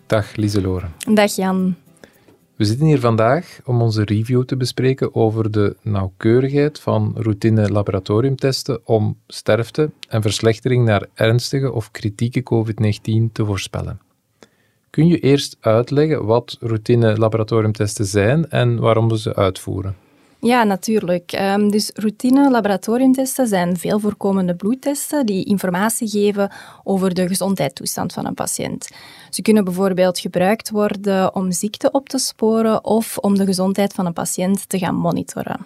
Dag Lieselore. Dag Jan. We zitten hier vandaag om onze review te bespreken over de nauwkeurigheid van routine laboratoriumtesten om sterfte en verslechtering naar ernstige of kritieke COVID-19 te voorspellen. Kun je eerst uitleggen wat routine laboratoriumtesten zijn en waarom we ze uitvoeren? Ja, natuurlijk. Dus routine laboratoriumtesten zijn veel voorkomende bloedtesten die informatie geven over de gezondheidstoestand van een patiënt. Ze kunnen bijvoorbeeld gebruikt worden om ziekte op te sporen of om de gezondheid van een patiënt te gaan monitoren.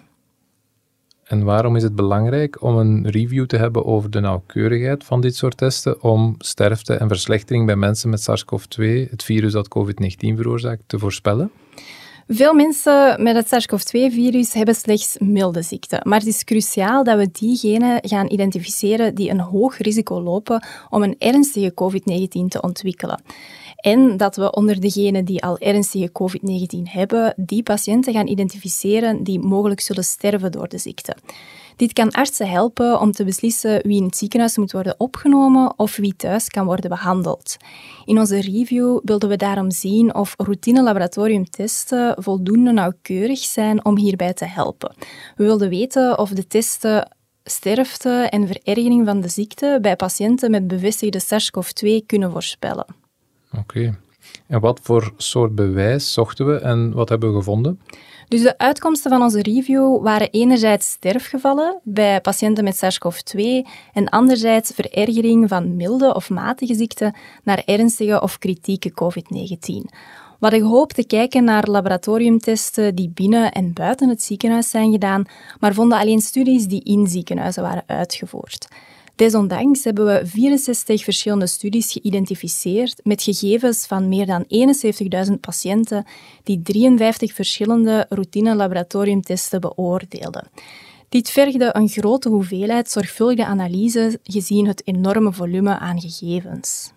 En waarom is het belangrijk om een review te hebben over de nauwkeurigheid van dit soort testen om sterfte en verslechtering bij mensen met SARS-CoV-2, het virus dat COVID-19 veroorzaakt, te voorspellen? Veel mensen met het SARS-CoV-2-virus hebben slechts milde ziekte, maar het is cruciaal dat we diegenen gaan identificeren die een hoog risico lopen om een ernstige COVID-19 te ontwikkelen. En dat we onder degenen die al ernstige COVID-19 hebben, die patiënten gaan identificeren die mogelijk zullen sterven door de ziekte. Dit kan artsen helpen om te beslissen wie in het ziekenhuis moet worden opgenomen of wie thuis kan worden behandeld. In onze review wilden we daarom zien of routine laboratoriumtesten voldoende nauwkeurig zijn om hierbij te helpen. We wilden weten of de testen sterfte en verergering van de ziekte bij patiënten met bevestigde SARS-CoV-2 kunnen voorspellen. Oké. En wat voor soort bewijs zochten we en wat hebben we gevonden? Dus de uitkomsten van onze review waren enerzijds sterfgevallen bij patiënten met SARS-CoV-2 en anderzijds verergering van milde of matige ziekte naar ernstige of kritieke COVID-19. We hadden gehoopt te kijken naar laboratoriumtesten die binnen en buiten het ziekenhuis zijn gedaan, maar vonden alleen studies die in ziekenhuizen waren uitgevoerd. Desondanks hebben we 64 verschillende studies geïdentificeerd met gegevens van meer dan 71.000 patiënten die 53 verschillende routine laboratoriumtesten beoordeelden. Dit vergde een grote hoeveelheid zorgvuldige analyse gezien het enorme volume aan gegevens.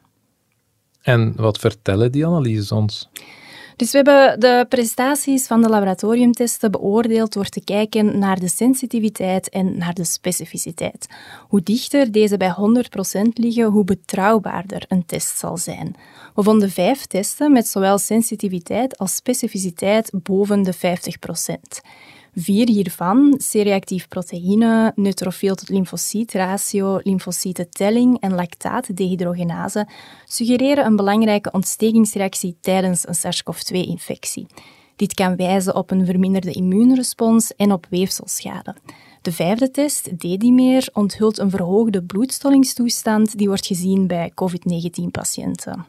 En wat vertellen die analyses ons? Dus we hebben de prestaties van de laboratoriumtesten beoordeeld door te kijken naar de sensitiviteit en naar de specificiteit. Hoe dichter deze bij 100% liggen, hoe betrouwbaarder een test zal zijn. We vonden 5 testen met zowel sensitiviteit als specificiteit boven de 50%. 4 hiervan, C-reactief proteïne, neutrofiel tot lymfocytratio, lymfocytentelling en lactaatdehydrogenase, suggereren een belangrijke ontstekingsreactie tijdens een SARS-CoV-2-infectie. Dit kan wijzen op een verminderde immuunrespons en op weefselschade. De 5e test, D-dimer, onthult een verhoogde bloedstollingstoestand die wordt gezien bij COVID-19-patiënten.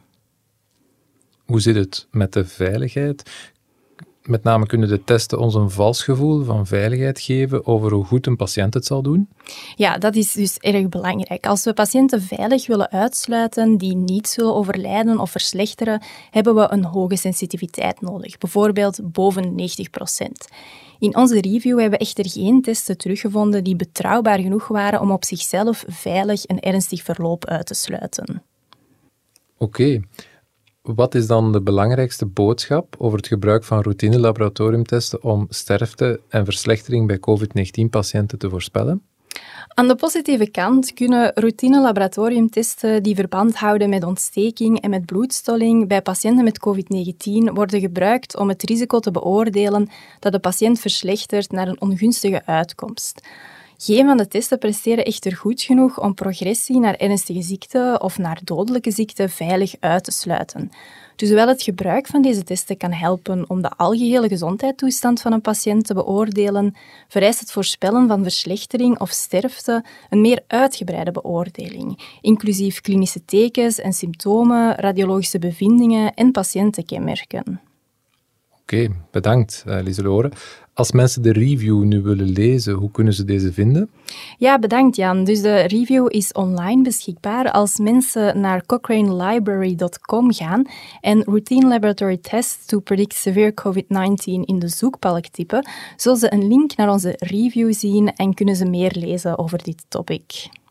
Hoe zit het met de veiligheid? Met name kunnen de testen ons een vals gevoel van veiligheid geven over hoe goed een patiënt het zal doen? Ja, dat is dus erg belangrijk. Als we patiënten veilig willen uitsluiten die niet zullen overlijden of verslechteren, hebben we een hoge sensitiviteit nodig, bijvoorbeeld boven 90%. In onze review hebben we echter geen testen teruggevonden die betrouwbaar genoeg waren om op zichzelf veilig een ernstig verloop uit te sluiten. Oké. Wat is dan de belangrijkste boodschap over het gebruik van routine laboratoriumtesten om sterfte en verslechtering bij COVID-19-patiënten te voorspellen? Aan de positieve kant kunnen routine laboratoriumtesten die verband houden met ontsteking en met bloedstolling bij patiënten met COVID-19 worden gebruikt om het risico te beoordelen dat de patiënt verslechtert naar een ongunstige uitkomst. Geen van de testen presteren echter goed genoeg om progressie naar ernstige ziekte of naar dodelijke ziekte veilig uit te sluiten. Dus hoewel het gebruik van deze testen kan helpen om de algehele gezondheidstoestand van een patiënt te beoordelen, vereist het voorspellen van verslechtering of sterfte een meer uitgebreide beoordeling, inclusief klinische tekens en symptomen, radiologische bevindingen en patiëntenkenmerken. Oké, bedankt Lieselore. Als mensen de review nu willen lezen, hoe kunnen ze deze vinden? Ja, bedankt Jan. Dus de review is online beschikbaar. Als mensen naar cochranelibrary.com gaan en Routine Laboratory Tests to Predict Severe COVID-19 in de zoekbalk typen, zullen ze een link naar onze review zien en kunnen ze meer lezen over dit topic.